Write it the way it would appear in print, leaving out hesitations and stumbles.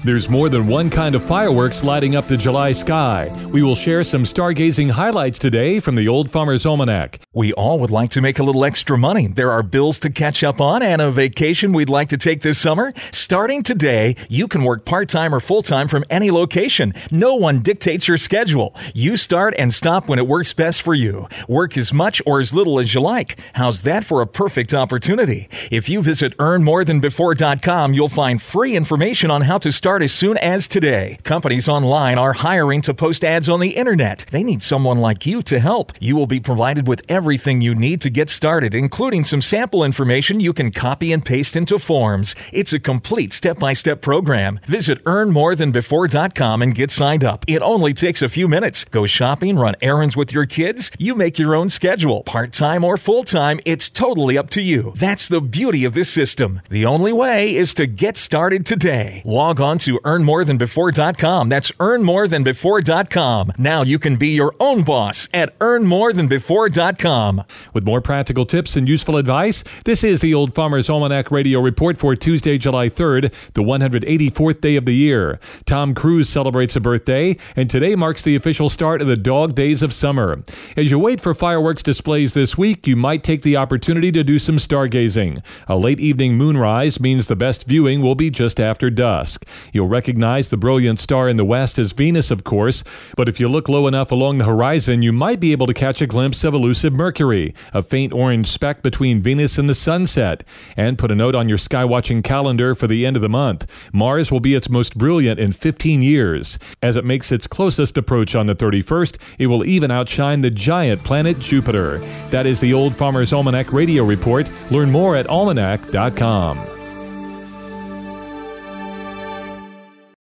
There's more than one kind of fireworks lighting up the July sky. We will share some stargazing highlights today from the Old Farmer's Almanac. We all would like to make a little extra money. There are bills to catch up on and a vacation we'd like to take this summer. Starting today, you can work part-time or full-time from any location. No one dictates your schedule. You start and stop when it works best for you. Work as much or as little as you like. How's that for a perfect opportunity? If you visit earnmorethanbefore.com, you'll find free information on how to start as soon as today. Companies online are hiring to post ads on the internet. They need someone like you to help. You will be provided with everything you need to get started, including some sample information you can copy and paste into forms. It's a complete step-by-step program. Visit earnmorethanbefore.com and get signed up. It only takes a few minutes. Go shopping, run errands with your kids. You make your own schedule. Part-time or full-time, it's totally up to you. That's the beauty of this system. The only way is to get started today. Log on to earnmorethanbefore.com. That's earnmorethanbefore.com. Now you can be your own boss at earnmorethanbefore.com. With more practical tips and useful advice, this is the Old Farmer's Almanac Radio Report for Tuesday, July 3rd, the 184th day of the year. Tom Cruise celebrates a birthday, and today marks the official start of the dog days of summer. As you wait for fireworks displays this week, you might take the opportunity to do some stargazing. A late evening moonrise means the best viewing will be just after dusk. You'll recognize the brilliant star in the west as Venus, of course, but if you look low enough along the horizon, you might be able to catch a glimpse of elusive Mercury, a faint orange speck between Venus and the sunset. And put a note on your skywatching calendar for the end of the month. Mars will be its most brilliant in 15 years. As it makes its closest approach on the 31st, it will even outshine the giant planet Jupiter. That is the Old Farmer's Almanac Radio Report. Learn more at almanac.com.